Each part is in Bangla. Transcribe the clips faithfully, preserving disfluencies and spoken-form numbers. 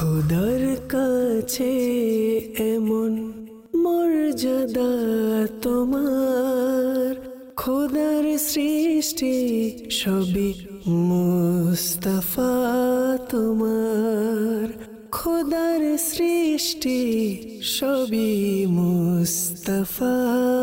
খোদার কাছে এমন মর্যাদা তোমার, খোদার সৃষ্টি সবই মুস্তাফা তোমার, খোদার সৃষ্টি সবই মুস্তাফা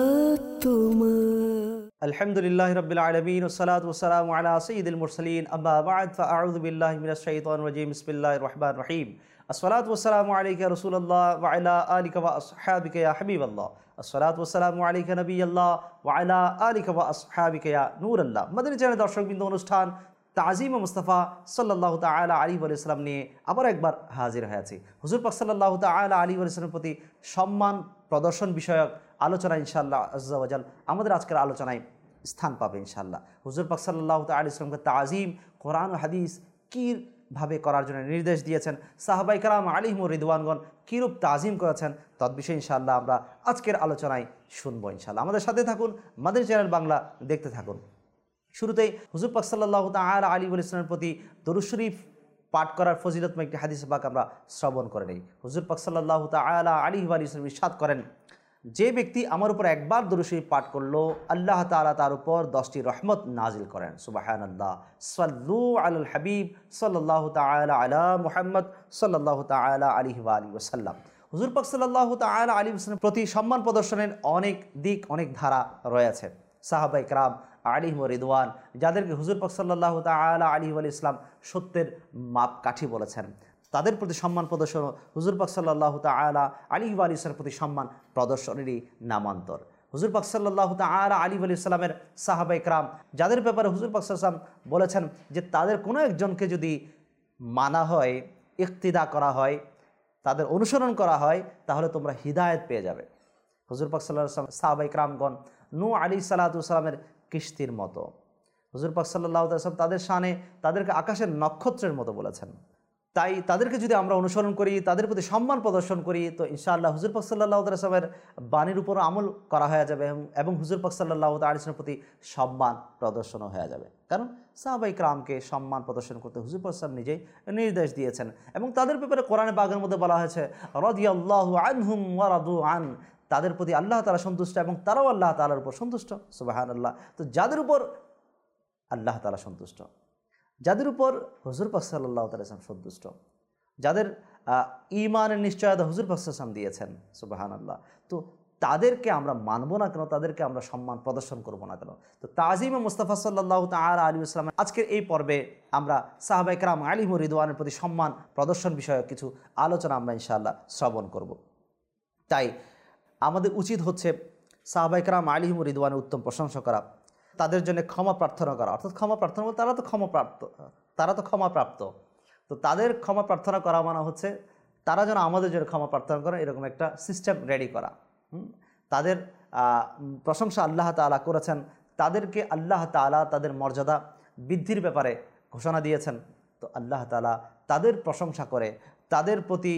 তোমার। আলহামদুলিল্লাহি রাব্বিল আলামিন ওয়াসসালাতু ওয়াসসালামু আলা সাইয়্যিদিল মুরসালিন আম্মা বা'দ ফাআউযু বিল্লাহি মিনাশ শাইতানির রাজীম বিসমিল্লাহির রহমানির রহিম। আসসালাতু ওয়াসসালামু আলাইকা ইয়া রাসূলুল্লাহ ওয়া আলা আলিকা ওয়া আসহাবিকা ইয়া হাবিবাল্লাহ। আসসালাতু ওয়াসসালামু আলাইকা নবিয়াল্লাহ ওয়া আলা আলিকা ওয়া আসহাবিকা ইয়া নূরাল্লাহ। মাদানী চ্যানেল দর্শকবৃন্দ, অনুষ্ঠান তাজিমে মুস্তাফা সাল্লাল্লাহু তাআলা আলাইহি ওয়া সাল্লাম নিয়ে আবার একবার হাজির হয়েছি। হুজুর পাক সাল্লাল্লাহু তাআলা আলাইহি ওয়া সাল্লামের প্রতি সম্মান প্রদর্শন বিষয়ক আলোচনা ইনশাআল্লাহ আজ্জা ওয়া জাল আমাদের আজকের আলোচনায় স্থান পাবে ইনশাআল্লাহ। হুজুর পাক সাল্লাল্লাহু তাআলা আলাইহি ওয়া সাল্লামকে তাজিম কোরআন ও হাদিস কীভাবে করার জন্য নির্দেশ দিয়েছেন, সাহাবায়ে কেরাম আলাইহিমুর রিদওয়ানগণ কীরূপ তাজিম করেছেন, তদ্বিষয়ে ইনশাআল্লাহ আমরা আজকের আলোচনায় শুনবো ইনশাআল্লাহ। আমাদের সাথে থাকুন, মাদানী চ্যানেল বাংলা দেখতে থাকুন। শুরুতেই হুজুর পাক সাল্লাল্লাহু তাআলা আলাইহি ওয়া সাল্লামের প্রতি দরুদ শরীফ পাঠ করার ফজিলতময় একটি হাদিস পাক আমরা শ্রবণ করে নেই। হুজুর পাক সাল্লাল্লাহু তাআলা আলাইহি ওয়া সাল্লাম ইরশাদ করেন, যে ব্যক্তি আমার উপর একবার দরুদ শরীফ পাঠ করলো, আল্লাহ তাআলা তার উপর দশটি রহমত নাজিল করেন। সুবহানাল্লাহ। সাল্লু আলাল হাবিব সাল্লাল্লাহু তাআলা আলা মুহাম্মদ সাল্লাল্লাহু তাআলা আলাইহি ওয়া আলিহি ওয়া সাল্লাম। হুজুর পাক সাল্লাল্লাহু তাআলা আলাইহি ওয়া সাল্লামের প্রতি সম্মান প্রদর্শনের অনেক দিক, অনেক ধারা রয়েছে। সাহাবায়ে কেরাম আলাইহিমুর রিদওয়ান, যাদেরকে হুজুর পাক সাল্লাল্লাহু তাআলা আলাইহি ওয়া সাল্লাম সত্যের মাপকাঠি বলেছেন, তাদের প্রতি সম্মান প্রদর্শন হুজুর পাক সাল্লাল্লাহু তাআলা আলাইহি ওয়া সাল্লামের প্রতি সম্মান প্রদর্শনেরই নামান্তর। হুজুর পাক সাল্লাল্লাহু তাআলা আলাইহি ওয়া সাল্লামের সাহাবায়ে কেরাম, যাদের ব্যাপারে হুজুর পাক সাল্লাল্লাহু আলাইহি ওয়া সাল্লাম বলেছেন যে তাদের কোনো একজনকে যদি মানা হয়, ইক্তিদা করা হয়, তাদের অনুসরণ করা হয়, তাহলে তোমরা হিদায়াত পেয়ে যাবে। হুজুর পাক সাল্লাল্লাহু আলাইহি ওয়া সাল্লাম সাহাবায়ে কেরামগণ নূহ আলাইহিস সালাতু ওয়াস সালামের কিস্তির মতো। হুজুর পাক সাল্লাল্লাহু আলাইহি ওয়া সাল্লাম তাদের শানে তাদেরকে আকাশের নক্ষত্রের মতো বলেছেন। তাই তাদেরকে যদি আমরা অনুসরণ করি, তাদের প্রতি সম্মান প্রদর্শন করি, তো ইনশাআল্লাহ হুজুর পাক সাল্লাল্লাহু আলাইহি ওয়াসাল্লামের বাণীর উপর আমল করা হয়ে যাবে এবং হুজুর পাক সাল্লাল্লাহু আলাইহি ওয়াসাল্লামের প্রতি সম্মান প্রদর্শনও হয়ে যাবে। কারণ সাহাবায়ে কেরামকে সম্মান প্রদর্শন করতে হুজুর পাক সাল্লাল্লাহু আলাইহি ওয়াসাল্লাম নিজেই নির্দেশ দিয়েছেন এবং তাদের ব্যাপারে কোরআনে পাকের মধ্যে বলা হয়েছে রাদিয়াল্লাহু আনহুম ওয়া রাদু আন, তাদের প্রতি আল্লাহ তাআলা সন্তুষ্ট এবং তারাও আল্লাহ তাআলার উপর সন্তুষ্ট। সুবহানাল্লাহ। তো যাদের উপর আল্লাহ তাআলা সন্তুষ্ট, যাদের উপর হুজুর পাক সাল্লাল্লাহু আলাইহি ওয়াসাল্লাম সন্তুষ্ট, যাদের ঈমানের নিশ্চয়তা হুজুর পাক সাল্লাল্লাহু আলাইহি ওয়াসাল্লাম দিয়েছেন, সুবহানাল্লাহ, তো তাদেরকে আমরা মানব না কেন, তাদেরকে আমরা সম্মান প্রদর্শন করব না কেন? তো তাজিমে মুস্তাফা সাল্লাল্লাহু তাআলা আলাইহি ওয়াসাল্লাম আজকের এই পর্বে আমরা সাহাবায়ে কেরাম আলাইহিমুর রিদওয়ানের প্রতি সম্মান প্রদর্শন বিষয়ক কিছু আলোচনা আমরা ইনশাআল্লাহ শ্রবণ করব। তাই আমাদের উচিত হচ্ছে সাহাবায়ে কেরাম আলাইহিমুর রিদওয়ানের উত্তম প্রশংসা করা, তাদের জন্য ক্ষমা প্রার্থনা করা। অর্থাৎ ক্ষমা প্রার্থনা বলতে তারা তো ক্ষমাপ্রাপ্ত, তারা তো ক্ষমাপ্রাপ্ত, তো তাদের ক্ষমা প্রার্থনা করা মানে হচ্ছে তারা যেন আমাদের জন্য ক্ষমা প্রার্থনা করে, এরকম একটা সিস্টেম রেডি করা। তাদের প্রশংসা আল্লাহ তাআলা করেছেন, তাদেরকে আল্লাহ তাআলা তাদের মর্যাদা বৃদ্ধির ব্যাপারে ঘোষণা দিয়েছেন। তো আল্লাহ তাআলা তাদের প্রশংসা করে, তাদের প্রতি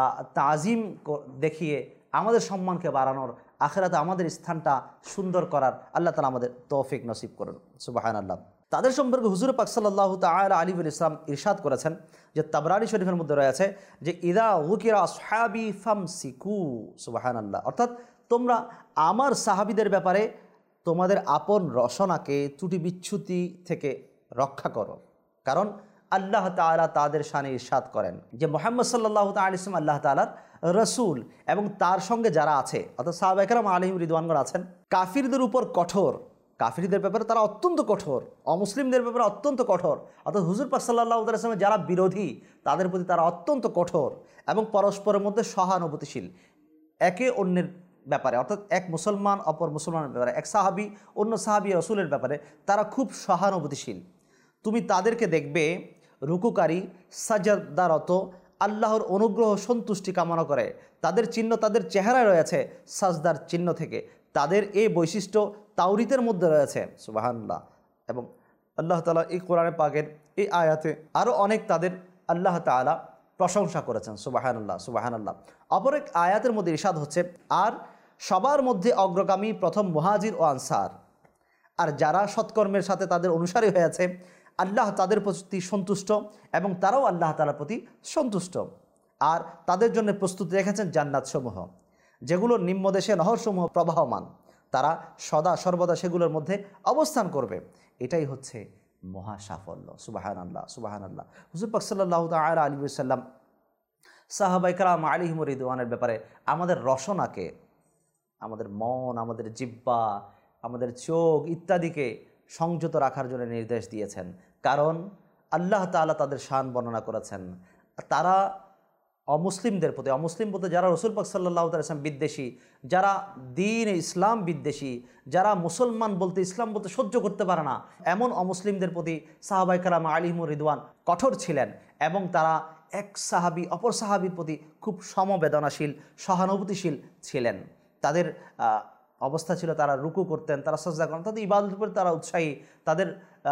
তাজিম দেখিয়ে আমাদের সম্মানকে বাড়ানোর, আখিরাতে আমাদের স্থানটা সুন্দর করার আল্লাহ তাআলা আমাদের তৌফিক নসিব করুন। সুবহানাল্লাহ। তাদের সম্পর্কে হুজুর পাক সাল্লাল্লাহু তাআলা আলাইহি ওয়া সাল্লাম ইরশাদ করেছেন, যে তাবরানী শরীফের মধ্যে রয়েছে যে ইদা যুকিরা আসহাবি ফামসিকু। সুবহানাল্লাহ। অর্থাৎ তোমরা আমার সাহাবীদের ব্যাপারে তোমাদের আপন রসনাকে ত্রুটি বিচ্যুতি থেকে রক্ষা করো। কারণ আল্লাহ তাআলা তাদের শানে ইরশাদ করেন যে মুহাম্মদ সাল্লাল্লাহু তাআলা আলাইহি ওয়াসাল্লাম আল্লাহ তাআলার রসুল এবং তার সঙ্গে যারা আছে, অর্থাৎ সাহাবায়ে কেরাম আলাইহিম রিদওয়ানগণ আছেন, কাফিরদের উপর কঠোর, কাফিরদের ব্যাপারে তারা অত্যন্ত কঠোর, অমুসলিমদের ব্যাপারে অত্যন্ত কঠোর। অর্থাৎ হুজুর পাক সাল্লাল্লাহু আলাইহি ওয়াসাল্লামের যারা বিরোধী, তাদের প্রতি তারা অত্যন্ত কঠোর এবং পরস্পরের মধ্যে সহানুভূতিশীল, একে অন্যের ব্যাপারে, অর্থাৎ এক মুসলমান অপর মুসলমানের ব্যাপারে, এক সাহাবি অন্য সাহাবি রসুলের ব্যাপারে তারা খুব সহানুভূতিশীল। তুমি তাদেরকে দেখবে রুকুকারী, সাজদারত, আল্লাহর অনুগ্রহ সন্তুষ্টি কামনা করে, তাদের চিহ্ন তাদের চেহারায় রয়েছে সাজদার চিহ্ন থেকে। তাদের এই বৈশিষ্ট্য তাওরীতের মধ্যে রয়েছে। সুবহানাল্লাহ। এবং আল্লাহ তাআলা এই কোরআনে পাকের এই আয়াতে আরও অনেক তাদের আল্লাহ তাআলা প্রশংসা করেছেন। সুবহানাল্লাহ, সুবহানাল্লাহ। অপর এক আয়াতের মধ্যে ইরশাদ হচ্ছে, আর সবার মধ্যে অগ্রগামী প্রথম মুহাজির ও আনসার, আর যারা সৎকর্মের সাথে তাদের অনুসারী হয়েছে, আল্লাহ তাদের প্রতি সন্তুষ্ট এবং তারাও আল্লাহ তাআলার প্রতি সন্তুষ্ট। আর তাদের জন্য প্রস্তুতি রেখেছেন জান্নাতসমূহ, যেগুলো নিম্নদেশে নহরসমূহ প্রবাহমান, তারা সদা সর্বদা সেগুলোর মধ্যে অবস্থান করবে। এটাই হচ্ছে মহা সাফল্য। সুবহানাল্লাহ, সুবহানাল্লাহ। হুজুর পাক সাল্লাল্লাহু তাআলা আলাইহি ওয়াসাল্লাম সাহাবায়ে কেরাম আলাইহিম রিদওয়ানের ব্যাপারে আমাদের রসনাকে, আমাদের মন, আমাদের জিহ্বা, আমাদের চোখ ইত্যাদিকে সংযত রাখার জন্য নির্দেশ দিয়েছেন। কারণ আল্লাহ তাআলা তাদের শান বর্ণনা করেছেন, তারা অমুসলিমদের প্রতি, অমুসলিম বলতে যারা রসুল পাক সাল্লাল্লাহু আলাইহি ওয়াসাল্লাম বিদ্বেষী, যারা দ্বীন ইসলাম বিদ্বেষী, যারা মুসলমান বলতে ইসলাম বলতে সহ্য করতে পারে না, এমন অমুসলিমদের প্রতি সাহাবায়ে কেরাম আলাইহিমুর রিদওয়ান কঠোর ছিলেন এবং তারা এক সাহাবী অপর সাহাবীর প্রতি খুব সমবেদনাশীল, সহানুভূতিশীল ছিলেন। তাদের অবস্থা ছিল তারা রুকু করতেন, তারা সাজদা করতেন, তাদের ইবাদতের উপর তারা উৎসাহী, তাদের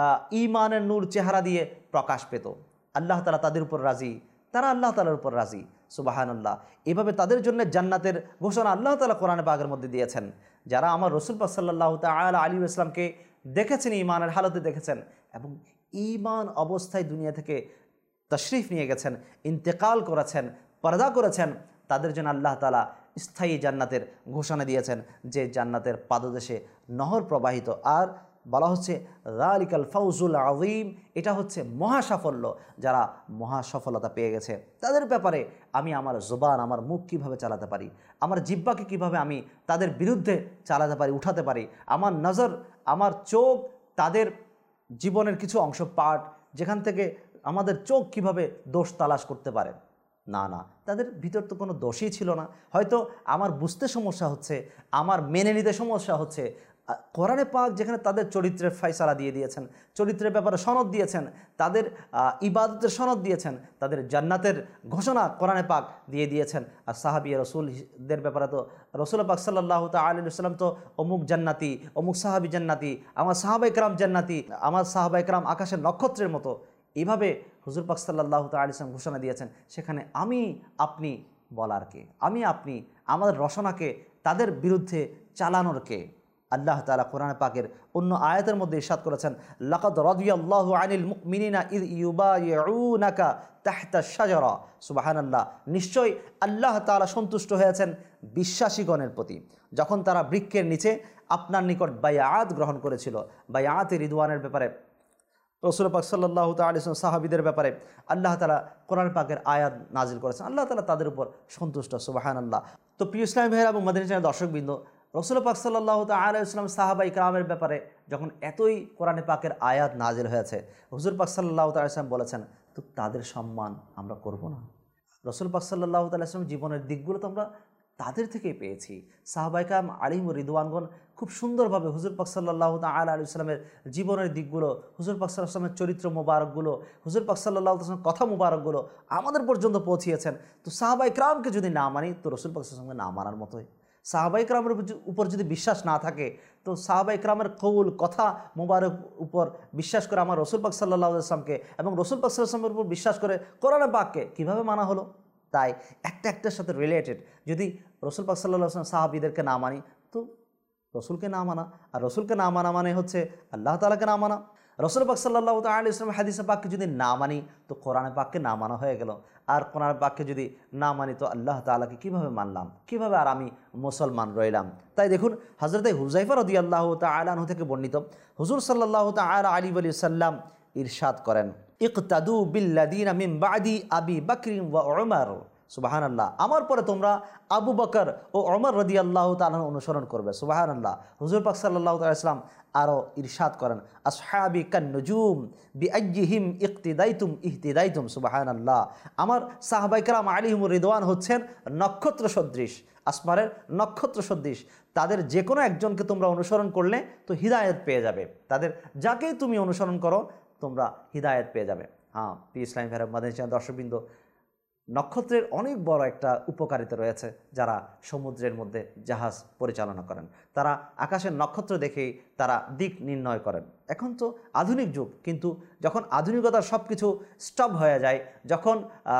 ঈমানের নূর চেহারা দিয়ে প্রকাশ পেত। আল্লাহ তাআলা তাদের উপর রাজি, তারা আল্লাহ তাআলার উপর রাজি। সুবহানাল্লাহ। এভাবে তাদের জন্য জান্নাতের ঘোষণা আল্লাহ তাআলা কোরআনে পাকের মধ্যে দিয়েছেন। যারা আমার রাসূল পাক সাল্লাল্লাহু তাআলা আলাইহি ওয়াসাল্লামকে দেখেছেন, ঈমানের হালতে দেখেছেন এবং ঈমান অবস্থায় দুনিয়া থেকে তশরিফ নিয়ে গেছেন, ইন্তেকাল করেছেন, পর্দা করেছেন, তাদের জন্য আল্লাহ তাআলা স্থায়ী জান্নাতের ঘোষণা দিয়েছেন, যে জান্নাতের পাদদেশে নহর প্রবাহিত। আর বলা হচ্ছে যালিকাল ফাউজুল আযীম, এটা হচ্ছে মহা সাফল্য। যারা মহা সফলতা পেয়ে গেছে তাদের ব্যাপারে আমি আমার জবান, আমার মুখ কিভাবে চালাতে পারি, আমার জিহ্বাকে কিভাবে আমি তাদের বিরুদ্ধে চালাতে পারি, উঠাতে পারি, আমার নজর, আমার চোখ তাদের জীবনের কিছু অংশ পাঠ, যেখান থেকে আমাদের চোখ কিভাবে দোষ তালাশ করতে পারে। না না, তাদের ভিতর তো কোনো দোষই ছিল না। হয়তো আমার বুঝতে সমস্যা হচ্ছে, আমার মেনে নিতে সমস্যা হচ্ছে। কোরআনে পাক যেখানে তাদের চরিত্রের ফয়সালা দিয়ে দিয়েছেন, চরিত্রের ব্যাপারে সনদ দিয়েছেন, তাদের ইবাদতের সনদ দিয়েছেন, তাদের জান্নাতের ঘোষণা কোরআনে পাক দিয়ে দিয়েছেন। আর সাহাবী রাসূলদের ব্যাপারে তো রাসূল পাক সাল্লাল্লাহু তাআলা আলাইহি ওয়াসাল্লাম তো অমুক জান্নাতি, অমুক সাহাবী জান্নাতি, আমার সাহাবায়ে কেরাম জান্নাতি, আমার সাহাবায়ে কেরাম আকাশের নক্ষত্রের মতো, এইভাবে হুজুর পাক সাল্লাল্লাহু তাআলা আলাইহি ওয়াসাল্লাম ঘোষণা দিয়েছেন। সেখানে আমি আপনি বলার কে? আমি আপনি আমাদের রসনাকে তাদের বিরুদ্ধে চালানোর কে? আল্লাহ তাআলা কোরআন পাকের অন্য আয়াতের মধ্যে ইরশাদ করেছেন, লাকাদ রাদিয়াল্লাহু আনিল মুমিনিনা ইয ইউবাইউনাকা তাহতা শাজারা। সুবহানাল্লাহ। নিশ্চয়ই আল্লাহ তাআলা সন্তুষ্ট হয়েছেন বিশ্বাসীগণের প্রতি, যখন তারা বৃক্ষের নিচে আপনার নিকট বায়াত গ্রহণ করেছিল। বায়াতে রিদওয়ানের ব্যাপারে রাসূল পাক সাল্লাল্লাহু তাআলা আলাইহি ওয়াসাল্লাম সাহাবীদের ব্যাপারে আল্লাহ তাআলা কোরআন পাকের আয়াত নাজিল করেছেন। আল্লাহ তাআলা তাদের উপর সন্তুষ্ট। সুবহানাল্লাহ। তো প্রিয় ইসলামী ভাইয়েরা এবং মাদানী চ্যানেলের দর্শকবৃন্দ, রাসূল পাক সাল্লাল্লাহু তাআলা আলাইহি ওয়াসাল্লাম সাহাবায়ে কেরামের ব্যাপারে যখন এতই কোরআনে পাকের আয়াত নাজিল হয়েছে, হুজুর পাক সাল্লাল্লাহু তাআলা আলাইহি ওয়াসাল্লাম বলেছেন, তো তাদের সম্মান আমরা করব না? রাসূল পাক সাল্লাল্লাহু তাআলা আলাইহি ওয়াসাল্লাম জীবনের দিকগুলো তো আমরা তাদের থেকেই পেয়েছি। সাহাবায়ে কেরাম আলাইহিমুর রিদওয়ানগণ খুব সুন্দরভাবে হুজুর পাক সাল্লাল্লাহু তাআলা আলাইহি ওয়াসাল্লামের জীবনের দিকগুলো, হুজুর পাক সাল্লাল্লাহু আলাইহি ওয়াসাল্লামের চরিত্র মুবারকগুলো, হুজুর পাক সাল্লাল্লাহু আলাইহি ওয়াসাল্লামের কথা মুবারকগুলো আমাদের পর্যন্ত পৌঁছিয়েছেন। তো সাহাবায়ে কেরামকে যদি না মানি, তো রাসূল পাক সাল্লাল্লাহু আলাইহি ওয়াসাল্লামকে না মানার মতোই। সাহাবায়ে কেরামের উপর যদি বিশ্বাস না থাকে, তো সাহাবায়ে কেরামের কৌল কথা মুবারক উপর বিশ্বাস করে আমার রাসূল পাক সাল্লাল্লাহু আলাইহি ওয়াসাল্লামকে এবং রাসূল পাক সাল্লাল্লাহু আলাইহি ওয়াসাল্লামের উপর বিশ্বাস করে কোরআন পাককে কীভাবে মানা হলো? তাই একটা একটার সাথে রিলেটেড। যদি রাসূল পাক সাল্লাল্লাহু আলাইহি ওয়াসাল্লাম সাহাবীদেরকে না মানি, তো রসুলকে না মানা, আর রসুলকে না মানা মানে হচ্ছে আল্লাহ তাআলাকে না মানা। রাসূল পাক সাল্লাল্লাহু তাআলা আলাইহি ওয়াসাল্লাম হাদিসে পাককে যদি না মানি, তো কোরআনে পাককে না মানা হয়ে গেল। আর কোরআন পাককে যদি না মানি, তো আল্লাহ তাআলাকে কীভাবে মানলাম, কীভাবে আর আমি মুসলমান রইলাম? তাই দেখুন, হযরতে হুযায়ফা রাদিয়াল্লাহু তাআলা আনহু থেকে বর্ণিত, হুজুর সাল্লাল্লাহু তাআলা আলাইহি ওয়াসাল্লাম ইরশাদ করেন, ইকতাদু বিল্লাযিনা মিন বা'দি আবি বকর ওয়া উমর। সুবহানাল্লাহ। আমার পরে তোমরা আবু বকর ও ওমর রাদিয়াল্লাহু তাআলা অনুসরণ করবে। সুবহানাল্লাহ। হুজুর পাক সাল্লাল্লাহু তাআলা আলাইহি ওয়াসাল্লাম আরও ইরশাদ করেন, আসহাবি কান্নুজুম বিআইয়িহিম ইক্তিদাইতুম ইহতিদাইতুম। সুবহানাল্লাহ। আমার সাহাবায়ে কেরাম আলাইহিমুর রিদওয়ান হচ্ছেন নক্ষত্র সদৃশ, আসমানের নক্ষত্র সদৃশ। তাদের যে কোনো একজনকে তোমরা অনুসরণ করলে তো হিদায়াত পেয়ে যাবে। তাদের যাকেই তুমি অনুসরণ করো, তোমরা হিদায়াত পেয়ে যাবে। হ্যাঁ, প্রিয় ইসলামী ভাইরা, মাদানী চ্যানেল দর্শকবৃন্দ, নক্ষত্রের অনেক বড় একটা উপকারিতা রয়েছে। যারা সমুদ্রের মধ্যে জাহাজ পরিচালনা করেন, তারা আকাশের নক্ষত্র দেখেই তারা দিক নির্ণয় করেন। এখন তো আধুনিক যুগ, কিন্তু যখন আধুনিকতার সব কিছু স্টপ হয়ে যায়, যখন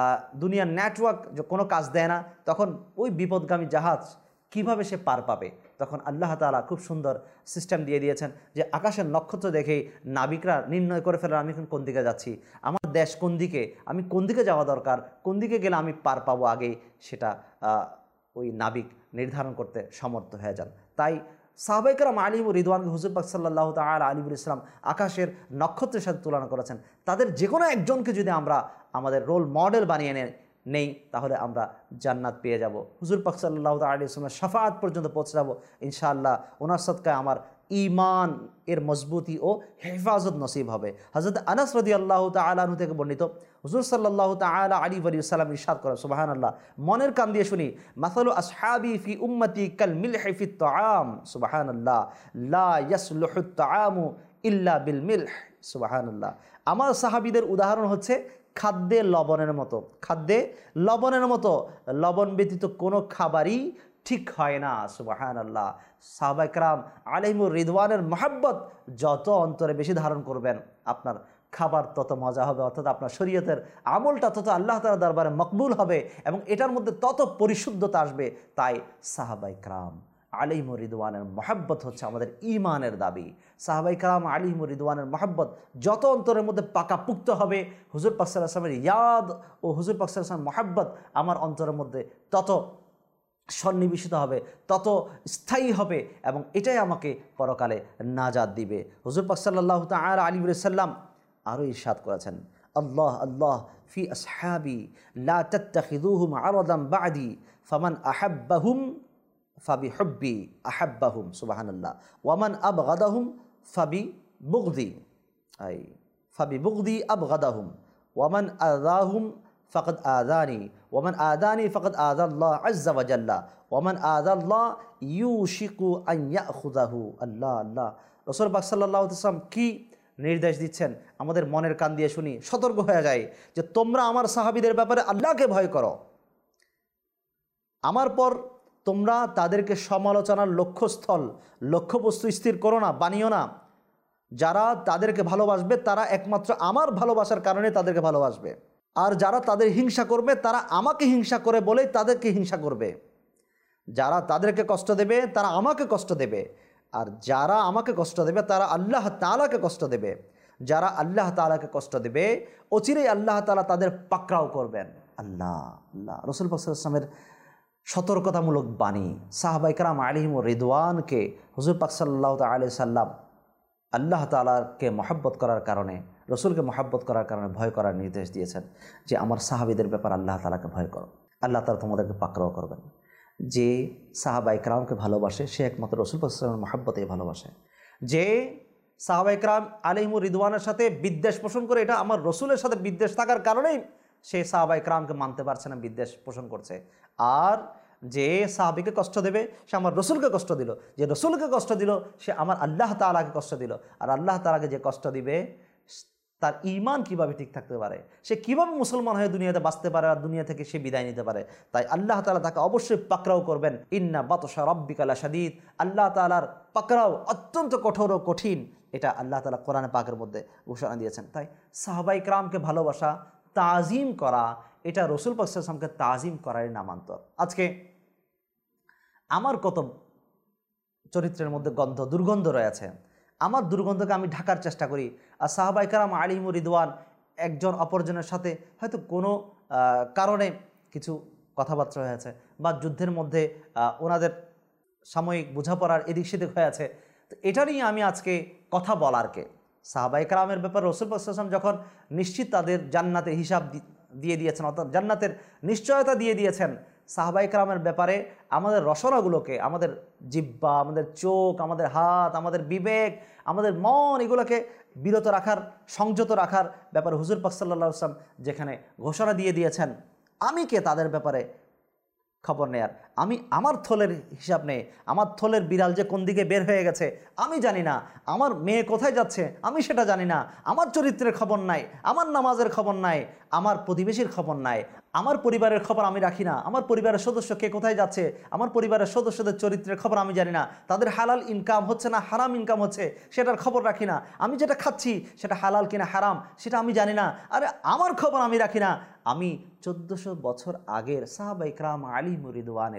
দুনিয়ার নেটওয়ার্ক কোনো কাজ দেয় না, তখন ওই বিপদগামী জাহাজ কিভাবে সে পার পাবে, তখন আল্লাহ তাআলা খুব সুন্দর সিস্টেম দিয়ে দিয়েছেন যে আকাশের নক্ষত্র দেখেই নাবিকরা নির্ণয় করে ফেলেন আমি এখন কোন দিকে যাচ্ছি, আমার দেশ কোন দিকে, আমি কোন দিকে যাওয়া দরকার, কোন দিকে গেলে আমি পার পাবো আগেই, সেটা ওই নাবিক নির্ধারণ করতে সমর্থ হয়ে যান। তাই সাহাবায়ে কেরাম আলিম ও রিদওয়ানকে হুজুর পাক সাল্লাল্লাহু তাআলা আলাইহি ওয়াসাল্লাম আকাশের নক্ষত্রের সাথে তুলনা করেছেন। তাদের যে কোনো একজনকে যদি আমরা আমাদের রোল মডেল বানিয়ে নেই তাহলে আমরা জান্নাত পেয়ে যাব, হুজুর পাক সাল্লাল্লাহু তাআলা আলাইহি ওয়াসাল্লামের শাফাআত পর্যন্ত পৌঁছে যাব ইনশাআল্লাহ। ওনার সদকায় আমার ঈমান এর মজবুতি ও হেফাজত নসিব হবে। হযরত আনাস রাদিয়াল্লাহু তাআলা আনহু থেকে বর্ণিত হুজুর সাল্লাল্লাহু তাআলা আলাইহি ওয়াসাল্লাম ইরশাদ করেন, সুবহানাল্লাহ, মনের কান দিয়ে শুনি, মাসালু আসহাবি ফি উম্মতি কাল মিলহি ফিত তাআম, সুবহানাল্লাহ, লা ইয়াসলুহু তাআমু ইল্লা বিল মিলহ, সুবহানাল্লাহ। আমার সাহাবীদের উদাহরণ হচ্ছে খাদ্যে লবণের মতো, খাদ্যে লবণের মতো, লবণ ব্যতীত কোনো খাবারই ঠিক হয় না, সুবহানাল্লাহ। সাহাবায়ে কেরাম আলাইহিমুর রিদওয়ানের মহব্বত যত অন্তরে বেশি ধারণ করবেন আপনার খাবার তত মজা হবে, অর্থাৎ আপনার শরীয়তের আমলটা তত আল্লাহ তাআলার দরবারে মকবুল হবে এবং এটার মধ্যে তত পরিশুদ্ধতা আসবে। তাই সাহাবায়ে কেরাম আলাইহিমুর রিদওয়ানের মহব্বত হচ্ছে আমাদের ঈমানের দাবি। সাহাবায়ে কেরাম আলাইহিমুর রিদওয়ানের মহব্বত যত অন্তরের মধ্যে পাকাপুক্ত হবে, হুজুর পাক সাল্লাল্লাহু আলাইহি ওয়াসাল্লামের ইয়াদ ও হুজুর পাক সাল্লাল্লাহু আলাইহি ওয়াসাল্লামের মহব্বত আমার অন্তরের মধ্যে তত সন্নিবেশিত হবে, তত স্থায়ী হবে এবং এটাই আমাকে পরকালে নাজাত দিবে। হুজুর পাক সাল্লাল্লাহু তাআলা আলাইহি ওয়াসাল্লাম আরও ইরশাদ করেছেন, আল্লাহ আল্লাহ ফি আসহাবি লা তাত্তাখিযুহুম আরাদান বা'দি ফামান আহাব্বাহুম ফাবি হুব্বি আহাব্বাহুম, সুবহানাল্লাহ, ওয়ামান আবগাদাহুম ফাবি বুগদি, আই ফাবি বুগদি আবগাদাহুম, ওয়ামান আযাহুম ফাকাদ আযানি, ওয়ামান আযানি ফাকাদ আযাল্লাহ আযযা ওয়া জাল্লা, ওয়ামান আযাল্লাহ ইউশিকু আন ইয়াখুযাহু। আল্লাহ আল্লাহ, রাসূল পাক সাল্লাল্লাহু আলাইহি ওয়াসাল্লাম কি নির্দেশ দিচ্ছেন আমাদের মনের কান দিয়ে শুনি, সতর্ক হয়ে যায় যে তোমরা আমার সাহাবীদের ব্যাপারে আল্লাহকে ভয় করো, আমার পর তোমরা তাদেরকে সমালোচনার লক্ষ্যস্থল লক্ষ্যবস্তু স্থির করো না, বানিও না। যারা তাদেরকে ভালোবাসবে তারা একমাত্র আমার ভালোবাসার কারণে তাদেরকে ভালোবাসবে, আর যারা তাদের হিংসা করবে তারা আমাকে হিংসা করে বলেই তাদেরকে হিংসা করবে। যারা তাদেরকে কষ্ট দেবে তারা আমাকে কষ্ট দেবে, আর যারা আমাকে কষ্ট দেবে তারা আল্লাহ তাআলাকে কষ্ট দেবে। যারা আল্লাহ তাআলাকে কষ্ট দেবে অচিরেই আল্লাহ তাআলা তাদের পাকড়াও করবেন। আল্লাহ আল্লাহ, রাসূল পাক সাল্লাল্লাহু আলাইহি ওয়াসাল্লামের সতর্কতামূলক বাণী। সাহাবায়ে কেরাম আলাইহিমুর রিদওয়ানকে হুজুর পাক সাল্লাল্লাহু আলাইহি সাল্লাম আল্লাহ তাআলাকে মহব্বত করার কারণে, রসুলকে মহব্বত করার কারণে ভয় করার নির্দেশ দিয়েছেন যে আমার সাহাবীদের ব্যাপার আল্লাহ তাআলাকে ভয় করো, আল্লাহ তাআলা তোমাদেরকে পাকড়াও করবেন। যে সাহাবায়ে কেরামকে ভালোবাসে সে একমাত্র রসুল পাক সাল্লাল্লাহু আলাইহি ওয়াসাল্লামের মহব্বতেই ভালোবাসে। যে সাহাবায়ে কেরাম আলাইহিমুর রিদওয়ানের সাথে বিদ্বেষ পোষণ করে, এটা আমার রসুলের সাথে বিদ্বেষ থাকার কারণেই সে সাহাবায়ে কেরামকে মানতে পারছে না, বিদ্বেষ পোষণ করছে। আর যে সাহাবীকে কষ্ট দেবে সে আমার রসুলকে কষ্ট দিল, যে রসুলকে কষ্ট দিল সে আমার আল্লাহ তাআলাকে কষ্ট দিল। আর আল্লাহ তাআলাকে যে কষ্ট দিবে তার ঈমান কিভাবে ঠিক থাকতে পারে, সে কিভাবে মুসলমান হয়ে দুনিয়াতে বাঁচতে পারে আর দুনিয়া থেকে সে বিদায় নিতে পারে। তাই আল্লাহ তাআলা তাকে অবশ্যই পাকড়াও করবেন। ইন্না বাতশা রাব্বিকা লাশাদীদ, আল্লাহ তাআলার পাকড়াও অত্যন্ত কঠোর ও কঠিন, এটা আল্লাহ তাআলা কোরআনে পাকের মধ্যে ঘোষণা দিয়েছেন। তাই সাহাবায়ে কেরামকে ভালোবাসা, তাজিম করা, এটা রসুল পাক সাল্লাল্লাহু আলাইহি ওয়াসাল্লামকে তাজিম করারই নামান্তর। আজকে আমার কত চরিত্রের মধ্যে গন্ধ দুর্গন্ধ রয়েছে, আমার দুর্গন্ধকে আমি ঢাকার চেষ্টা করি। আর সাহাবায়ে কেরাম আলাইহিমুর রিদওয়ান একজন অপরজনের সাথে হয়তো কোনো কারণে কিছু কথাবার্তা হয়েছে বা যুদ্ধের মধ্যে ওনাদের সাময়িক বোঝাপড়ার এদিক সেদিক হয়েছে, তো এটা নিয়ে আমি আজকে কথা বলারকে। সাহাবায়ে কেরামের ব্যাপারে রাসূল পাক সাল্লাল্লাহু আলাইহি ওয়াসাল্লাম যখন নিশ্চিত তাদের জান্নাতের হিসাব দিয়ে দিয়েছেন, অর্থাৎ জান্নাতের নিশ্চয়তা দিয়ে দিয়েছেন, সাহাবায়ে কেরামের ব্যাপারে আমাদের রসনাগুলোকে, আমাদের জিহ্বা, আমাদের চোখ, আমাদের হাত, আমাদের বিবেক, আমাদের মন, এগুলোকে বিরত রাখার, সংযত রাখার ব্যাপারে হুজুর পাক সাল্লাল্লাহু আলাইহি ওয়াসাল্লাম যেখানে ঘোষণা দিয়ে দিয়েছেন, আমি কে তাদের ব্যাপারে খবর নেয়ার? আমি আমার থলের হিসাব নেই, আমার থলের বিড়াল যে কোন দিকে বের হয়ে গেছে আমি জানি না, আমার মেয়ে কোথায় যাচ্ছে আমি সেটা জানি না, আমার চরিত্রের খবর নাই, আমার নামাজের খবর নাই, আমার প্রতিবেশীর খবর নাই, আমার পরিবারের খবর আমি রাখি না, আমার পরিবারের সদস্য কে কোথায় যাচ্ছে, আমার পরিবারের সদস্যদের চরিত্রের খবর আমি জানি না, তাদের হালাল ইনকাম হচ্ছে না হারাম ইনকাম হচ্ছে সেটার খবর রাখি না, আমি যেটা খাচ্ছি সেটা হালাল কিনা হারাম সেটা আমি জানি না, আরে আমার খবর আমি রাখি না। আমি চোদ্দোশো বছর আগের সাহাবায়ে কেরাম আলাইহিমুর রিদওয়ানের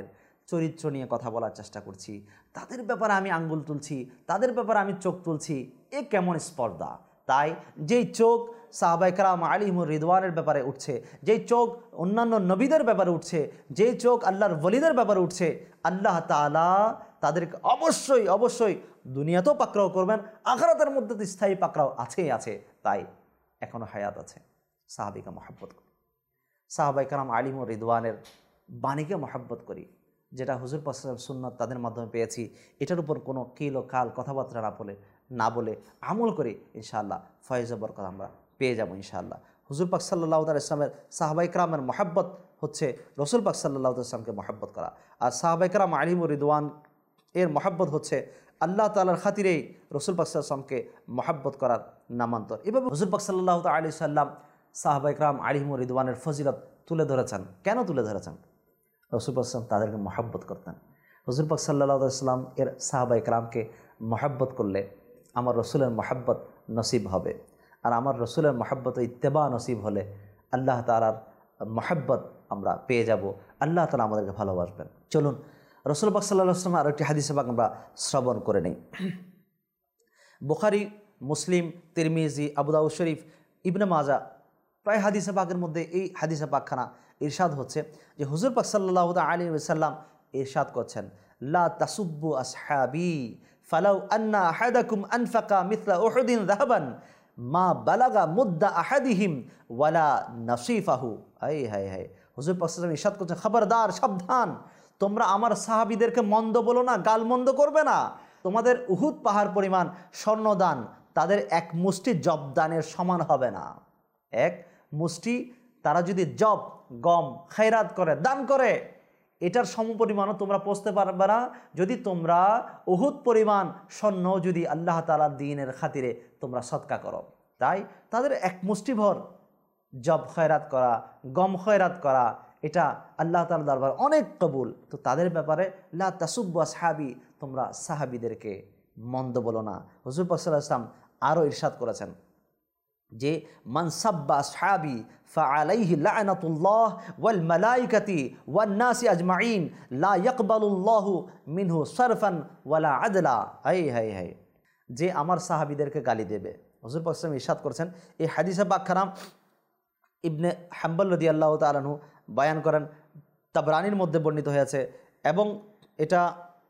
চরিত্র নিয়ে কথা বলার চেষ্টা করছি, তাদের ব্যাপারে আমি আঙ্গুল তুলছি, তাদের ব্যাপারে আমি চোখ তুলছি, এ কেমন স্পর্ধা। তাই যেই চোখ সাহাবায়ে কেরাম আলিহিমুর রিদওয়ানের ব্যাপারে উঠছে, যেই চোখ অন্যান্য নবীদের ব্যাপারে উঠছে, যেই চোখ আল্লাহর ওলিদের ব্যাপারে উঠছে, আল্লাহ তাআলা তাদেরকে অবশ্যই অবশ্যই দুনিয়াতেও পাকড়াও করবেন, আখিরাতের মধ্যে তো স্থায়ী পাকড়াও আছেই আছে। তাই এখনও হায়াত আছে, সাহাবীকে মহব্বত করি, সাহাবায়ে কেরাম আলিহিমুর রিদওয়ানের বাণীকে মহব্বত করি, যেটা হুজুর পাক সাল্লাল্লাহু আলাইহি ওয়াসাল্লাম সুন্নাত তাদের মাধ্যমে পেয়েছি, এটার উপর কোনো কিল ও কাল কথাবার্তা না বলে না বলে আমল করি, ইনশাআল্লাহ ফয়েজ ও বরকত আমরা পেয়ে যাব ইনশাআল্লাহ। হুজুর পাক সাল্লাল্লাহু আলাইহি ওয়াসাল্লামের সাহাবায়ে কেরামের মহব্বত হচ্ছে রসুল পাক সাল্লাল্লাহু আলাইহি ওয়াসাল্লামকে মহব্বত করা, আর সাহাবায়ে কেরাম আলিহিমুর রিদওয়ান এর মহব্বত হচ্ছে আল্লাহ তাআলার খাতিরেই রসুল পাক সাল্লাল্লাহু আলাইহি ওয়াসাল্লামকে মহব্বত করার নামান্তর। এভাবে হুজুর পাক সাল্লাল্লাহু আলাইহি ওয়াসাল্লাম সাহাবায়ে কেরাম আলিহিমুর রিদওয়ানের ফজিলত তুলে ধরেছেন। কেন তুলে ধরেছেন? রসুল পাক সাল্লাল্লাহু তাদেরকে মহব্বত করতেন। হুজুর পাক সাল্লাল্লাহু আলাইহি ওয়াসাল্লাম এর সাহাবায়ে কেরামকে মহব্বত করলে আমার রসুলের মহব্বত নসিব হবে, আর আমার রসুলের মহব্বত ইত্তেবা নসিব হলে আল্লাহ তাআলার মহব্বত আমরা পেয়ে যাব, আল্লাহ তাআলা আমাদেরকে ভালোবাসবেন। চলুন রসুল পাক সাল্লাল্লাহু আলাইহি ওয়াসাল্লাম আর একটি হাদিস পাক আমরা শ্রবণ করে নেই। বুখারী, মুসলিম, তিরমিজি, আবু দাউদ শরীফ, ইবনে মাজা প্রায় হাদিসে পাকের মধ্যে এই হাদিসে পাকখানা ইরশাদ হচ্ছে যে হুজুর পাক সাল্লাল্লাহু আলাইহি ওয়াসাল্লাম ইরশাদ করছেন, লা তাসুব্বু আসহাবি ফালাউ আন্না আহাদাকুম আনফাকা মিথলা উহুদিন যাহাবান মা বালাগা মুদ্দা আহাদিহিম ওয়ালা নাসিফাহু। হাই হাই হাই, হুজুর পাক সাল্লাল্লাহু আলাইহি ওয়াসাল্লাম ইরশাদ করছেন, খবরদার, সাবধান, তোমরা আমার সাহাবীদেরকে মন্দ বলো না, গাল মন্দ করবে না। তোমাদের উহুদ পাহাড় পরিমাণ স্বর্ণদান তাদের এক মুষ্টি জব দানের সমান হবে না। এক মুষ্টি তারা যদি জব, গম খায়রাত করে, দান করে, এটার সমপরিমাণও তোমরা পৌঁছতে পারবে না যদি তোমরা উহুদ পরিমাণ স্বর্ণ যদি আল্লাহ তাআলার দ্বীনের খাতিরে তোমরা সদকা করো। তাই তাদের এক মুষ্টিভর জব খয়রাত করা, গম খয়রাত করা, এটা আল্লাহ তাআলার দরবার অনেক কবুল। তো তাদের ব্যাপারে লা তাসুব্বু আসহাবি, তোমরা সাহাবীদেরকে মন্দ বলো না। হুজুর পাক সাল্লাল্লাহু আলাইহি ওয়াসাল্লাম আরও ইরশাদ করেছেন যে মান সাব্বা আসহাবি ফাআলাইহি লা'নাতুল্লাহ ওয়াল মালাইকাতি ওয়ান নাসি আজমাইন লা ইয়াকবালুল্লাহু মিনহু সারফান ওয়ালা আদলা। হাই হাই হাই, যে আমার সাহাবীদেরকে গালি দেবে, হুজুর পাক সাল্লাল্লাহু আলাইহি ওয়াসাল্লাম ইরশাদ করেছেন। এই হাদিসে পাকখানা ইবনে হাম্বল রাদিয়াল্লাহু তাআলা আনহু বয়ান করেন, তাবরানির মধ্যে বর্ণিত হয়েছে এবং এটা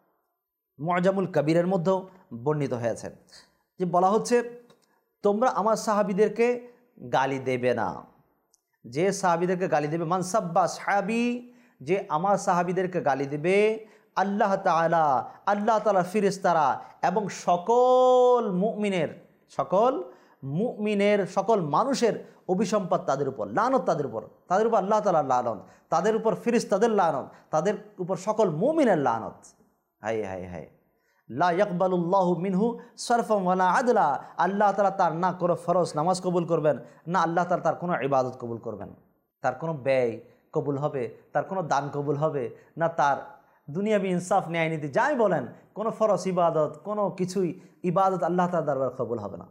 মুআজামুল কবিরের মধ্যেও বর্ণিত হয়েছে, যে বলা হচ্ছে তোমরা আমার সাহাবীদেরকে গালি দেবে না। যে সাহাবীদেরকে গালি দেবে, মান সাব্বা আসহাবি, যে আমার সাহাবীদেরকে গালি দেবে, আল্লাহ তাআলা, আল্লাহ তাআলার ফেরেশতারা এবং সকল মুমিনের সকল মুমিনের সকল মানুষের অভিসম্পাদ তাদের উপর, লানত তাদের উপর, তাদের উপর আল্লাহ তাআলার লানত, তাদের উপর ফেরেশতাদের লানত, তাদের উপর সকল মুমিনের লানত। হাই হাই হাই, লা ইয়াকবালুল্লাহু মিনহু সারফান ওয়ালা আদলা, আল্লাহ তাআলা তার না কোনো ফরজ নামাজ কবুল করবেন না, আল্লাহ তাআলা তার কোনো ইবাদত কবুল করবেন, তার কোনো ব্যয় কবুল হবে, তার কোনো দান কবুল হবে না, তার দুনিয়াবি ইনসাফ ন্যায় নীতি যাই বলেন, কোনো ফরজ ইবাদত, কোনো কিছুই ইবাদত আল্লাহ তাআলার দরবারে কবুল হবে না।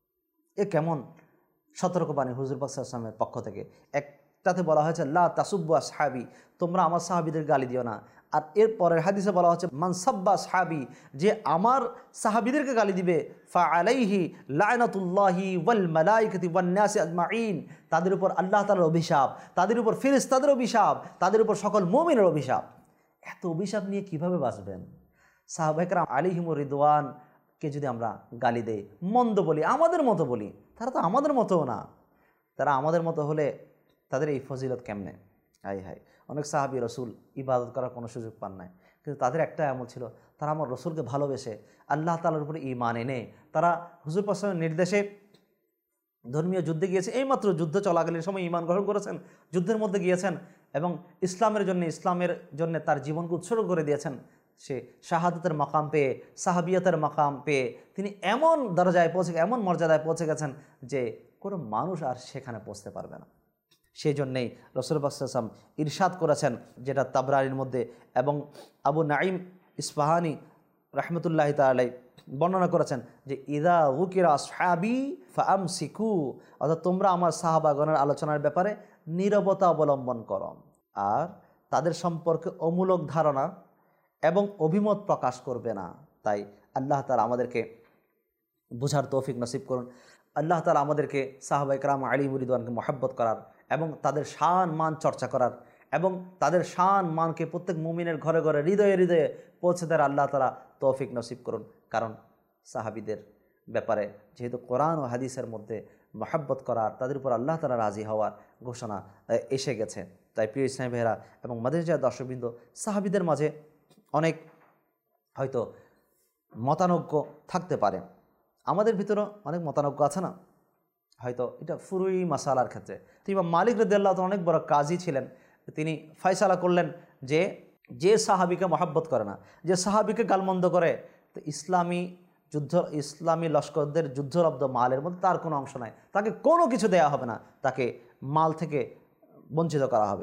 এ কেমন সতর্কবাণী হুজুর পাক সাল্লাল্লাহু আলাইহি ওয়াসাল্লামের পক্ষ থেকে। একটাতে বলা হয়েছে লা তাসুব্বু আসহাবি, তোমরা আমার সাহাবীদের গালি দিও না, আর এর পরের হাদিসে বলা হচ্ছে মান সাব্বা আসহাবি, যে আমার সাহাবীদেরকে গালি দিবে, ফা আলাইহি লা'নাতুল্লাহি ওয়াল মালাইকাতি ওয়ান নাসি আজমাইন, তাদের উপর আল্লাহ তাআলার অভিশাপ, তাদের উপর ফেরেশতাদের অভিশাপ, তাদের উপর সকল মুমিনের অভিশাপ। এত অভিশাপ নিয়ে কিভাবে বাঁচবেন? সাহাবায়ে কেরাম আলাইহিমুর রিদওয়ানকে যদি আমরা গালি দেই, মন্দ বলি, আমাদের মতো বলি, তারা তো আমাদের মতোও না। তারা আমাদের মতো হলে তাদের এই ফজিলত কেমনে? হাই হাই, অনেক সাহাবী রসুল ইবাদত করার কোনো সুযোগ পান নাই, কিন্তু তাদের একটা আমল ছিল, তারা আমার রসুলকে ভালোবেসে আল্লাহ তাআলার উপরে ঈমান এনে তারা হুজুর পাক সাল্লাল্লাহু আলাইহি ওয়াসাল্লামের নির্দেশে ধর্মীয় যুদ্ধে গিয়েছে। এইমাত্র যুদ্ধ চলাকালীন সময় ঈমান গ্রহণ করেছেন, যুদ্ধের মধ্যে গিয়েছেন এবং ইসলামের জন্য ইসলামের জন্য তার জীবনকে উৎসর্গ করে দিয়েছেন। সে শাহাদাতের মাকাম পেয়ে, সাহাবিয়তের মাকাম পেয়ে তিনি এমন দরজায় পৌঁছে, এমন মর্যাদায় পৌঁছে গেছেন যে কোনো মানুষ আর সেখানে পৌঁছতে পারবে না। সেই জন্যেই রাসূল পাক সাল্লাল্লাহু আলাইহি ওয়াসাল্লাম ইরশাদ করেছেন, যেটা তাবরানির মধ্যে এবং আবু নাঈম ইসফাহানি রাহমাতুল্লাহি তাআলা আলাইহি বর্ণনা করেছেন যে ইদা যুকিরা আসহাবি ফাআমসিকু, অর্থাৎ তোমরা আমার সাহাবাগণের আলোচনার ব্যাপারে নীরবতা অবলম্বন করো, আর তাদের সম্পর্কে অমূলক ধারণা এবং অভিমত প্রকাশ করবে না। তাই আল্লাহ তাআলা আমাদেরকে বোঝার তৌফিক নসিব করুন। আল্লাহ তাআলা আমাদেরকে সাহাবায়ে কেরাম আলিম রিদওয়ানকে মহব্বত করার এবং তাদের শান মান চর্চা করার এবং তাদের শান মানকে প্রত্যেক মুমিনের ঘরে ঘরে হৃদয়ে হৃদয়ে পৌঁছে দেওয়ার আল্লাহ তাআলা তৌফিক নসিব করুন। কারণ সাহাবীদের ব্যাপারে যেহেতু কোরআন ও হাদিসের মধ্যে মহব্বত করার, তাদের উপর আল্লাহ তাআলা রাজি হওয়ার ঘোষণা এসে গেছে। তাই প্রিয় ইসলামী ভাইয়েরা এবং মাদ্রাসার দর্শকবৃন্দ, সাহাবীদের মাঝে অনেক হয়তো মতানৈক্য থাকতে পারে, আমাদের ভিতরেও অনেক মতানৈক্য আছে না, হয়তো এটা ফুরুই মাসালার ক্ষেত্রে। তো ইমাম মালিক রাদিয়াল্লাহু তাআলা অনেক বড় কাজী ছিলেন, তিনি ফয়সালা করলেন যে যে সাহাবীকে মহব্বত করে না, যে সাহাবীকে গালমন্দ করে, তো ইসলামী যুদ্ধ ইসলামী লস্করদের যুদ্ধলব্ধ মালের মধ্যে তার কোনো অংশ নাই, তাকে কোনো কিছু দেয়া হবে না, তাকে মাল থেকে বঞ্চিত করা হবে।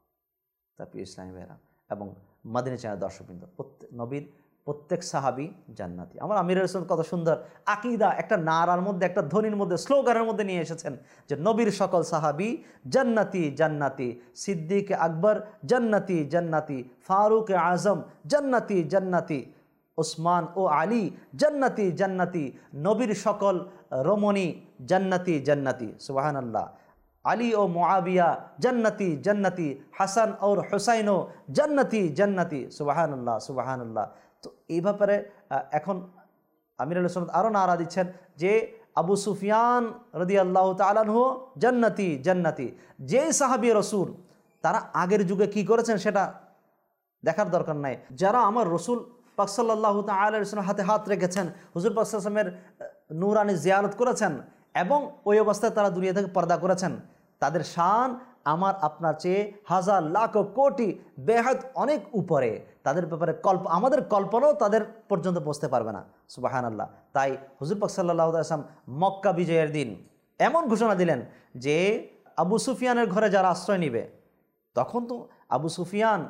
তা প্রিয় ইসলামী ভাইরা এবং মাদিনী চ্যানেল দর্শকবৃন্দ, প্রত্যেক নবীর প্রত্যেক সাহাবী জান্নাতি। আমার আমির হোসেন কত সুন্দর আকীদা একটা নারার মধ্যে, একটা ধ্বনির মধ্যে, স্লোগানের মধ্যে নিয়ে এসেছেন যে নবীর সকল সাহাবী জান্নাতি জান্নাতি, সিদ্দিক আকবর জান্নাতি জান্নাতি, ফারুক আজম জান্নাতি জান্নাতি, ওসমান ও আলী জান্নাতি জান্নাতি, নবীর সকল রমণী জান্নাতি জান্নাতি, সুবহানাল্লাহ। আলী ও মুআবিয়া জান্নাতি জান্নাতি, হাসান और হুসাইনও জান্নাতি জান্নাতি, সুবহানাল্লাহ সুবহানাল্লাহ। তো এই ব্যাপারে এখন আমির আল সুন্নাত আরও নারা দিচ্ছেন যে আবু সুফিয়ান রাদিয়াল্লাহু তাআলা আনহু জান্নাতি জান্নাতি। যে সাহাবী রাসূল তারা আগের যুগে কি করেছেন সেটা দেখার দরকার নাই, যারা আমার রসুল পাক সাল্লাল্লাহু তাআলা আলাইহি ওয়াসাল্লাম হাতে হাত রেখেছেন, হুজুর পাক সাল্লাল্লাহু আলাইহি ওয়াসাল্লামের নূরানি জিয়ারত করেছেন এবং ওই অবস্থায় তারা দুনিয়া থেকে পর্দা করেছেন, তাদের শান আমার আপনার চেয়ে হাজার লাখ কোটি বেহাদ অনেক উপরে। তাদের ব্যাপারে কল্প আমাদের কল্পনাও তাদের পর্যন্ত পৌঁছতে পারবে না, সুবহানাল্লাহ। তাই হুজুর পাক সাল্লাল্লাহু আলাইহি ওয়াসাল্লাম মক্কা বিজয়ের দিন এমন ঘোষণা দিলেন যে আবু সুফিয়ানের ঘরে যারা আশ্রয় নিবে, তখন তো আবু সুফিয়ান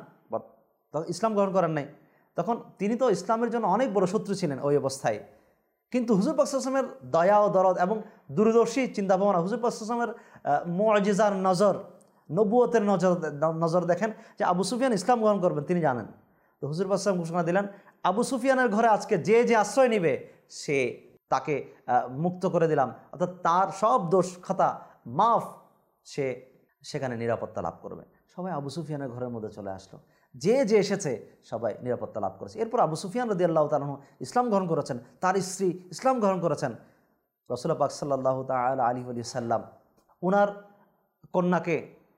ইসলাম গ্রহণ করেন নাই, তখন তিনি তো ইসলামের জন্য অনেক বড় শত্রু ছিলেন ওই অবস্থায়। কিন্তু হুজুর পাক সাল্লাল্লাহু আলাইহি ওয়াসাল্লামের দয়া ও দরদ এবং দূরদর্শী চিন্তাভাবনা, হুজুর পাক সাল্লাল্লাহু আলাইহি ওয়াসাল্লামের মুআজিজার নজর, নবুয়তের নজর নজর দেখেন যে আবু সুফিয়ান ইসলাম গ্রহণ করবেন তিনি জানেন। তো হুজুর পাক সাল্লাল্লাহু আলাইহি ওয়াসাল্লাম ঘোষণা দিলেন আবু সুফিয়ানের ঘরে আজকে যে যে আশ্রয় নেবে সে তাকে মুক্ত করে দিলাম, অর্থাৎ তার সব দোষ খাতা মাফ, সে সেখানে নিরাপত্তা লাভ করবে। সবাই আবু সুফিয়ানের ঘরের মধ্যে চলে আসলো, যে যে এসেছে সবাই নিরাপত্তা লাভ করেছে। এরপর আবু সুফিয়ান রাদিয়াল্লাহু তাআলা আনহু ইসলাম গ্রহণ করেছেন, তার স্ত্রী ইসলাম গ্রহণ করেছেন। রাসূল পাক সাল্লাল্লাহু তাআলা আলাইহি ওয়াসাল্লাম ওনার কন্যাকে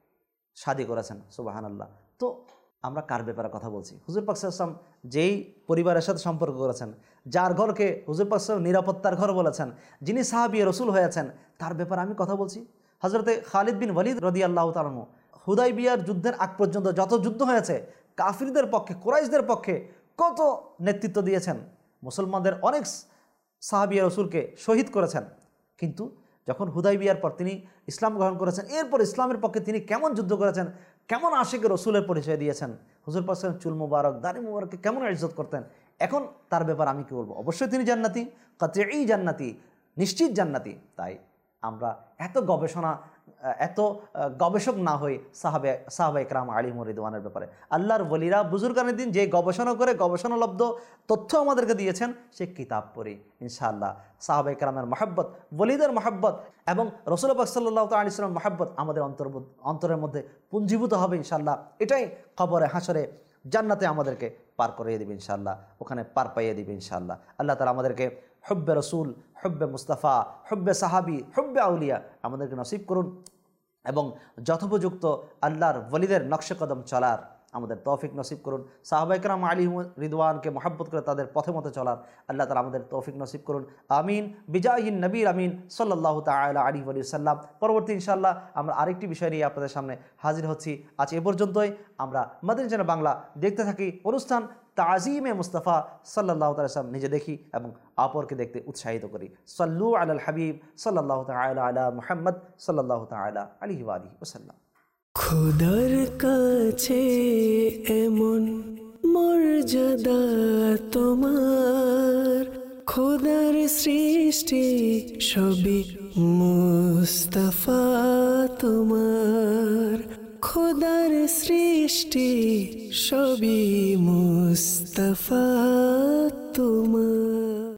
শাদী করেছেন, সুবহানাল্লাহ। তো আমরা কার ব্যাপারে কথা বলছি? হুজুর পাক সাল্লাল্লাহু আলাইহি ওয়াসাল্লাম যেই পরিবারের সাথে সম্পর্ক করেছেন, যার ঘরকে হুজুর পাক সাল্লাল্লাহু আলাইহি ওয়াসাল্লাম নিরাপত্তার ঘর বলেছেন, যিনি সাহাবী রাসূল হয়েছেন, তার ব্যাপারে আমি কথা বলছি। হযরতে খালিদ বিন ওয়ালিদ রাদিয়াল্লাহু তাআলা আনহু হুদাইবিয়ার যুদ্ধের আগ পর্যন্ত যত যুদ্ধ হয়েছে, কাফিরদের পক্ষে, কুরাইশদের পক্ষে কত নেতৃত্ব দিয়েছেন, মুসলমানদের অনেক সাহাবী রাসূলকে শহীদ করেছেন। কিন্তু যখন হুদাইবিয়ার পর তিনি ইসলাম গ্রহণ করেছেন, এরপর ইসলামের পক্ষে তিনি কেমন যুদ্ধ করেছেন, কেমন আশিক রসুলের পরিচয় দিয়েছেন, হুজুর পাক সাল্লাল্লাহু আলাইহি ওয়াসাল্লাম চুল মুবারক, দাড়ি মুবারককে কেমন ইজ্জত করতেন, এখন তার ব্যাপারে আমি কি বলবো? অবশ্যই তিনি জান্নাতি, কাতঈ জান্নাতি, নিশ্চিত জান্নাতি। তাই আমরা এত গবেষণা, এত গবেষক না হই সাহাবে সাহাবায়ে কেরাম আলিম রিদওয়ানের ব্যাপারে। আল্লাহর ওলিরা বুজুর্গানের দিন যে গবেষণা করে গবেষণালব্ধ তথ্য আমাদেরকে দিয়েছেন, সে কিতাব পড়ি ইনশাআল্লাহ। সাহাবায়ে কেরামের মহব্বত, ওলিদের মহব্বত এবং রাসূল পাক সাল্লাল্লাহু তাআলা আলাইহি ওয়াসাল্লামের মহব্বত আমাদের অন্তর অন্তরের মধ্যে পুঞ্জীভূত হবে ইনশাআল্লাহ। এটাই কবরে হাসরে জান্নাতে আমাদেরকে পার করিয়ে দেবে ইনশাআল্লাহ, ওখানে পার পাইয়ে দেবে ইনশাআল্লাহ। আল্লাহ তাআলা আমাদেরকে হুব্বে রসুল, হুব্বে মুস্তাফা, হুব্বে সাহাবি, হুব্বে আউলিয়া আমাদেরকে নসিব করুন এবং যথোপযুক্ত আল্লাহর ওলিদের নকশে কদম চলার আমাদের তৌফিক নসিব করুন। সাহাবায়ে কেরাম আলাইহিম রিদওয়ানকে মহব্বত করে তাদের পথে মতে চলার আল্লাহ তাআলা আমাদের তৌফিক নসিব করুন। আমিন বিজাহিন নবীর আমিন সাল্লাল্লাহু তাআলা আলাইহি ওয়া সাল্লাম। পরবর্তী ইনশাআল্লাহ আমরা আরেকটি বিষয় নিয়ে আপনাদের সামনে হাজির হচ্ছি। আজ এ পর্যন্তই। আমরা মাদিনী চ্যানেল বাংলা দেখতে থাকি অনুষ্ঠান তাজিমে মুস্তাফা সাল্লাল্লাহু তাআলা সাল্লাম নিজে দেখি এবং অপরকে দেখতে উৎসাহিত করি। সাল্লু আলাল হাবিব সাল্লাল্লাহু তাআলা আলা মুহাম্মদ সাল্লাল্লাহু তাআলা আলাইহি ওয়া আলিহি ওয়াসাল্লাম। খোদার কাছে এমন মর্যাদা তোমার, খোদার সৃষ্টি সবই মুস্তাফা তোমার, খোদার সৃষ্টি সবই মুস্তাফা তোমার।